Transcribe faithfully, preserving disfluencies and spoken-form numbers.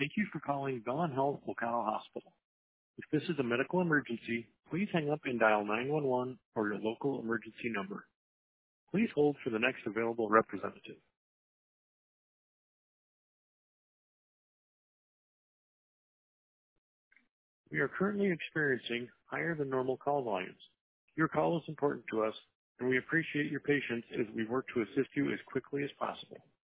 Thank you for calling Bellin Health Ocala Hospital. If this is a medical emergency, please hang up and dial nine one one or your local emergency number. Please hold for the next available representative. We are currently experiencing higher than normal call volumes. Your call is important to us, and we appreciate your patience as we work to assist you as quickly as possible.